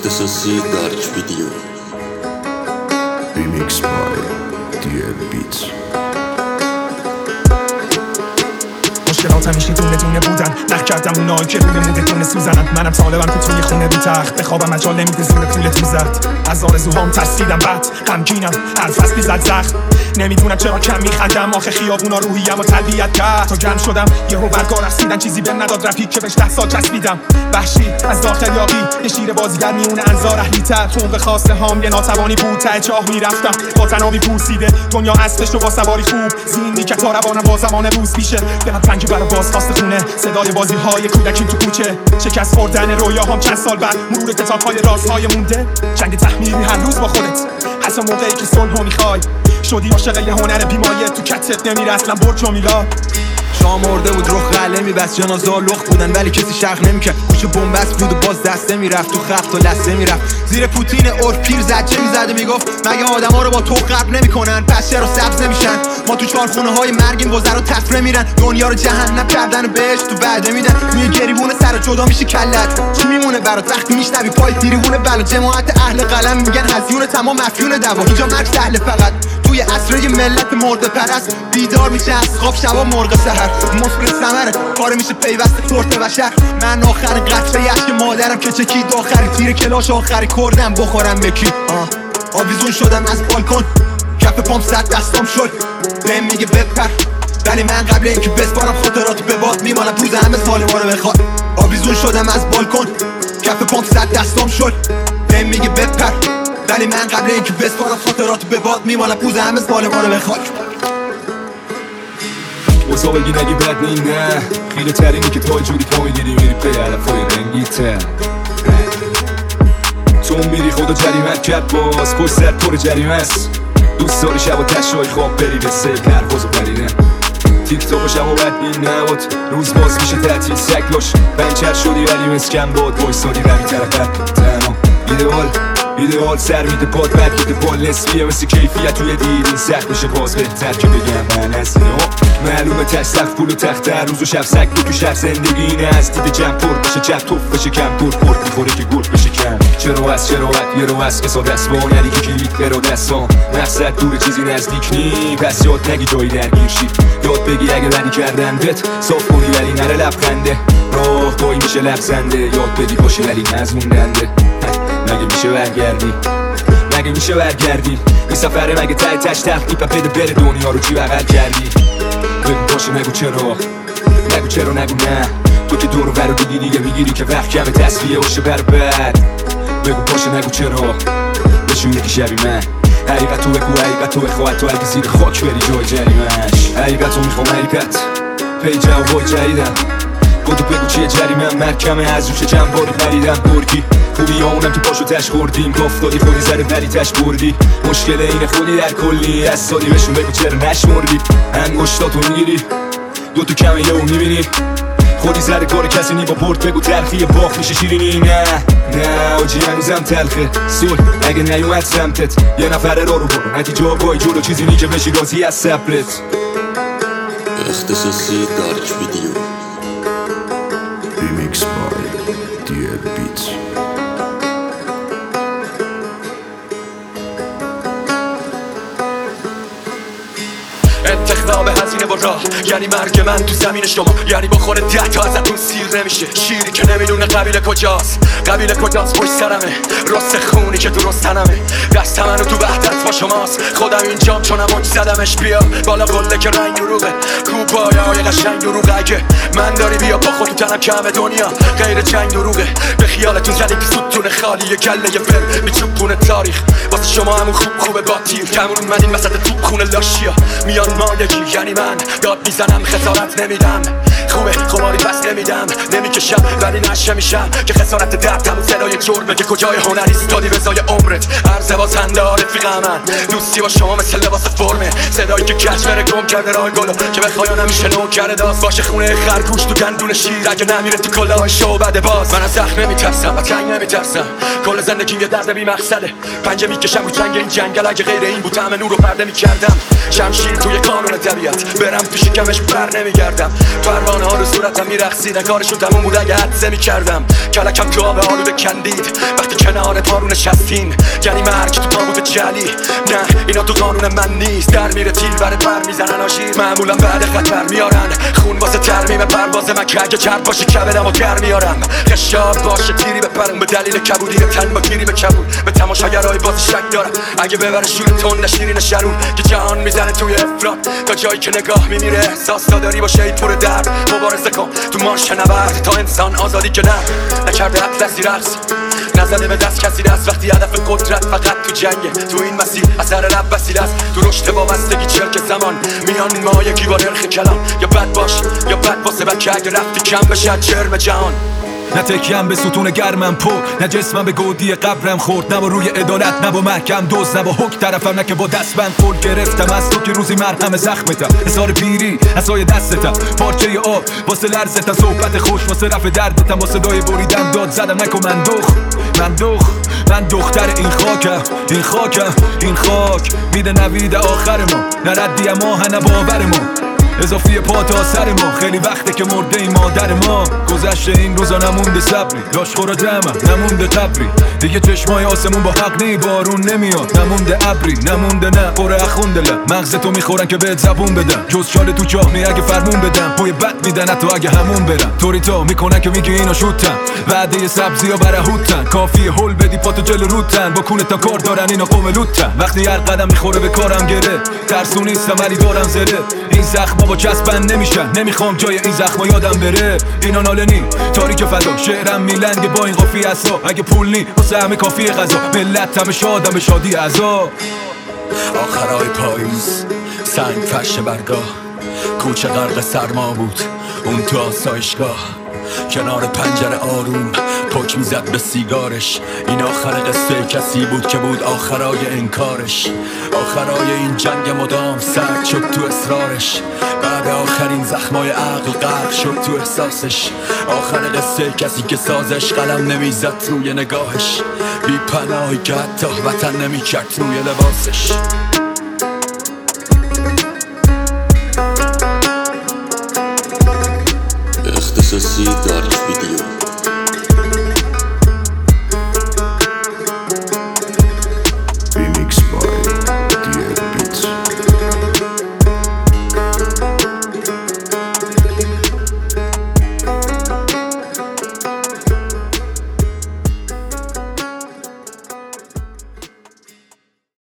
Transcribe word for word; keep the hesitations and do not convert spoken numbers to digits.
اختصاصی دارک ویدیو Remix by دی ال Beats. مشکلات همیشه دونه دونه بودن نخ کردم اونایی که روی موده دونه سوزنن منم طالبم که توی خونه بی تخت بخوابم مجال نمیده زور پول تو زد از آرزوهام ترسیدم بد غمگینم هر فصلی زد زخم نمیدونم چرا کم میخندم آخه خیابونا روحیم و تربیت کرد تا گرم شدم یهو برگار رسیدن چیزی بهم نداد رفیق که بهش ده سال چسبیدم وحشی از داخل یاقی یه شیر بازیگر میونه انزار اهلی‌تر خونق خواسته هام یه ناتوانی بود ته چاه میرفتم با تنابی پوسیده دنیا اصلش رو با سواری خوب زین میکرد تا روانم با زمان روز پیشه دلم تنگی برا بازخواست خونه صدای بازی های کودکیم تو کوچه شکست خوردن رویاهام چند سال بعد مرور کتاب های رازهای مونده جنگ تحمیلی هر روز با خودت حتی موقعی که صلحو میخوای شدی عاشق یه هنر بیمایه تو کتت نمیره اصلا برج و میلاد شام مرده بود رخ قله میبست جنازه ها لخت بودن ولی کسی شرخ نمیکرد گوش بنبست بود و باز دسته میرفت تو خفت و لسته میرفت زیر پوتین اور پیر زجه میزده میگفت مگه آدما رو با تو قبل نمیکنن پس چرا سبز نمیشن ما تو چارخونه های مرگیم گذر و تفره میرن دنیا رو جهنم کردن و بهش تو وعده میدن میگه گریبون سر جدا میشه کلت چی میمونه برات وقتی میشنوی پای دیریونه بلا جماعت اهل قلم میگن هزیون تمام مفیون دوا اینجا مرگ سهل فقط توی عصر ملت مرده پرست بیدار میشه از خواب شبا مرغ سحر مفرد ثمره کار میشه پیوست ترت بشر من آخر قطره یشک مادرم که چکید آخری تیر کلاش آخری کردم بخورم بکی آویزون شدم از بالکن کف پام صد دستام شد بهم میگه بپر ولی من قبل اینکه بسپارم خاطرات به باد میمانم روز همه سال ما رو بخواد آویزون شدم از بالکن کف پام صد دستام شد بهم میگه بپر ولی من قبل اینکه بسپارم خاطرات به باد میمانم پوز همه سال ما رو بخواد اوزا بگی نگی بد نی نه خیلی ترینی که تو جوری پا میگیری میری پی علفای رنگی تر تو میری خدا جریمت کرد باز پشت سر پر جریمه است دوست داری شب و تشای خواب بری به سه پرواز و پرینه تیک تاک و شب و بد بین نباد روز باز میشه تعطیل سکلاش بنچر شدی ولی مسکن باد بایستادی روی طرفت تنها ایدئال ایدئال سر میده پاد بد میده بال نسبیه مثل کیفیت توی دیدین سخت میشه باز بهتر که بگم من از اینه معلومه تش سخت پول و تخت در روز و شب سگ بود تو شب زندگی اینه از دید جمع پر بشه چپ توف بشه کم پر پر میخوره که گل بشه کم چرا از چرا بد یه رو از قصا دست با ندی که کلید برا دستان مقصد دور چیزی نزدیک نی پس یاد نگی جایی درگیر شی یاد بگی اگه ردی کردن بت صاف کنی ولی نره لبخنده راه گاهی میشه لبزنده یاد بدی باشه ولی نزموندنده مگه میشه برگردی مگه میشه برگردی این سفره مگه تای تش تحقیق بده بره دنیا رو چی بغل کردی بگو باشه نگو چرا نگو چرا نگو نه تو که دور و برو دیدی دیگه میگیری که وقت کمه تصفیه باشه بر بد بگو باشه نگو چرا بشونه که شبی من حقیقت تو بگو حقیقت تو بخواه تو اگه زیر خاک بری جای جریمش حقیقت رو میخوام حقیقت پی جوابای جریدم بودو بگو چیه جریمم مرکمه از روشه چند باری پریدم برگی خوبی اونم که پاشو تش خوردیم گفتادی خودی زره ولی تش بردی مشکل اینه خودی در کلی از سادی بهشون بگو چرا نشمردی انگشتاتو میگیری دوتو کمه یه اون میبینی خودی زره کار کسی نی با برد بگو تلخی باخت میشه شیرینی نه نه آجی هنوزم تلخه سول اگه نیومد سمتت یه نفر را رو برو نتیجه آقای جلو چیزی نی که بشی راضی از صبرت اختصاصی دارک ویدیو Remix by دی ال Beats. انتخاب هزینه با راه یعنی مرگ من تو زمین شما یعنی بخور ده تا ازتون سیر نمیشه شیری که نمیدونه قبیله کجاست قبیله کجاست پشت سرمه راست خونی که درست تنمه دست منو تو وحدت با شماست خودم اینجام چون اماج زدمش بیا بالا قله که رنگ دروغه کوبایای قشنگ دروغه اگه من داری بیا با خود تو تنم کمه دنیا غیر جنگ دروغه به خیالتون زدیم که ستون خالی یه کله یه فر میچوبونه تاریخ واسه شما همون خوب خوبه با تیر کمون من این وسط توپ خونه لاشیا میان مایگی یعنی من داد میزنم خسارت نمیدم خوبه خماری پس نمیدم نمیکشم ولی نشه میشم که خسارت درد همون صدای جرمه که کجای هنر ایستادی بزای عمرت عرض بازنده رفیق من دوستی با شما مثل لباس فرمه صدایی که کج بره گم کرده راه گلو که بخوایا نمیشه نو کرده داست باشه خونه خرگوش تو گندون شیر اگه نمیره تو کلاه شو بده باز من از زخم نمیترسم از جنگ نمیترسم کل زندگیم یه درد بی مقصده پنجه میکشم رو جنگ این جنگل اگه غیر این بود همه نور و پرده میکردم شمشیر توی قانون طبیعت برم پیش کمش بر نمیگردم پروانه دیوانه ها رو صورتم میرقصیدن کارشون تموم بود اگه حدسه میکردم کلکم تو آب آلوده کندید وقتی کنار پارو نشستین یعنی مرگ تو تابوت جلی نه اینا تو قانون من نیست در میره تیر بره پر میزنن آشیر معمولا بعد خطر میارن خون واسه ترمیم پرواز من که اگه چرب باشه کبدم و گر میارم خشاب باشه تیری بپرم به دلیل کبودی تن با گیری به کبود به تماشاگرای بازی شک دارم اگه ببره شور تند شیرین شرور که جهان میزنه توی افراد تا جایی که نگاه میمیره احساس داری باشه ای پر درد مبارزه کن تو مارش نبرد تا انسان آزادی که نه نکرده اطلسی رقص نزده به دست کسی دست وقتی هدف قدرت فقط تو جنگه تو این مسیر اثر رب وسیله است تو رشد وابستگی چرک زمان میان ما یکی با نرخ کلام یا بد باش یا بد واسه بکه اگه رفتی کم بشه جرم جهان نه تکیم به ستون گرمم پر نه جسمم به گودی قبرم خورد نه با روی عدالت نه با محکم دوست نه با حک طرفم نه که با دست بند فول گرفتم از تو که روزی مرهم زخمتم حسار پیری عصای دستتم پارچه آب واسه لرزتم صحبت خوش واسه رفع دردتم با صدای بریدن داد زدم نکن من دخ من دخ من دختر این خاکم این خاکم این خاک میده نوید آخر ما نه ردی ما نه باور ما اضافی پا تا سر ما خیلی وقته که مرده این مادر ما گذشته این روزا نمونده صبری داشت خورا جمع نمونده قبری دیگه چشمای آسمون با حق نی بارون نمیاد نمونده ابری نمونده نه پر اخونده لب مغز تو میخورن که بهت زبون بدن جز شال تو چاه می اگه فرمون بدن پای بد میدن حتی اگه همون برن طوری تا میکنن که میگی اینا شوتن وعده سبزی ها برهوتن کافیه هول بدی پاتو جلو روتن با کونه تا کار دارن اینا قوم لوتن وقتی هر قدم میخوره به کارم گره ترسو نیستم ولی دارم زره این زخما با چسبن نمیشن نمیخوام جای این زخما یادم بره اینا نالنی تاریک فدا شعرم میلنگه با این قافیه اصلا اگه پول نی واسه همه کافی غذا ملت همه شادم به شادی عزا آخرای پاییز سنگ فرش برگاه کوچه غرق سرما بود اون تو آسایشگاه کنار پنجره آروم پک میزد به سیگارش این آخر قصه کسی بود که بود آخرای انکارش آخرای این جنگ مدام سرد شد تو اصرارش بعد آخرین زخمای عقل غرق شد تو احساسش آخر قصه کسی که سازش قلم نمیزد روی نگاهش بی پناهی که حتی وطن نمیکرد روی لباسش